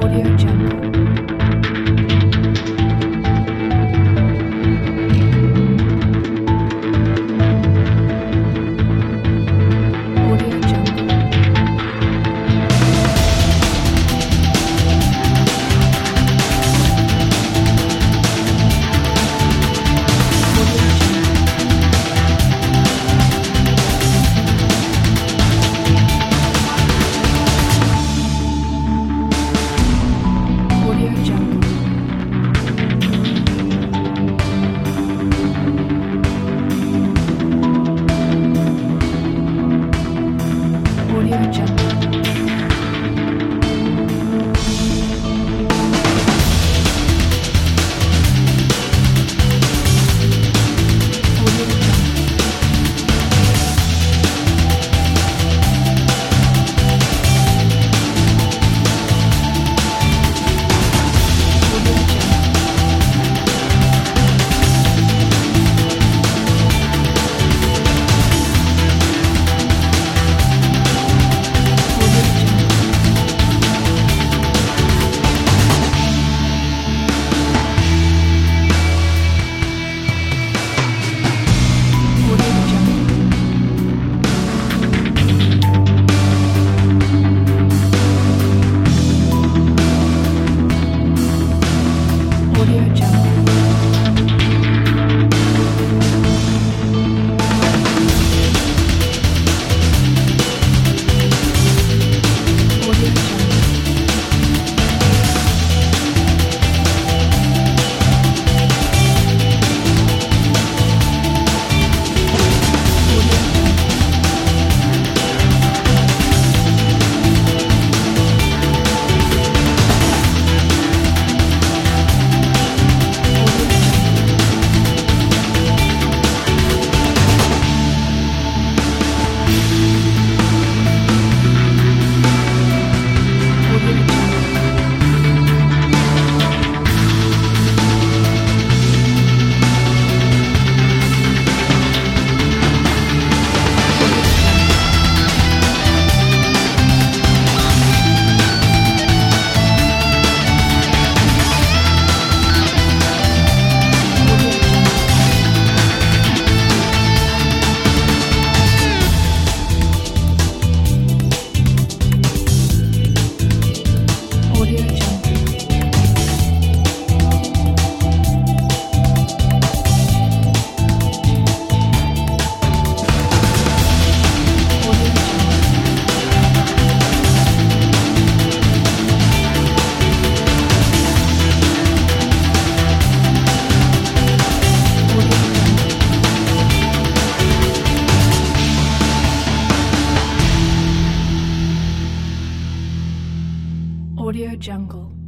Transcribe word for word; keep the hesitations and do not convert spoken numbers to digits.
Audio Jungle. Audio Jungle. Audio Jungle. Audio Jungle. Audio Jungle. Audio Jungle. Audio Jungle. Audio Jungle. Audio Jungle. Audio Jungle. Audio Jungle. Audio Jungle. Audio Jungle. Audio Jungle. Audio Jungle. Audio Jungle. Audio Jungle. Audio Jungle.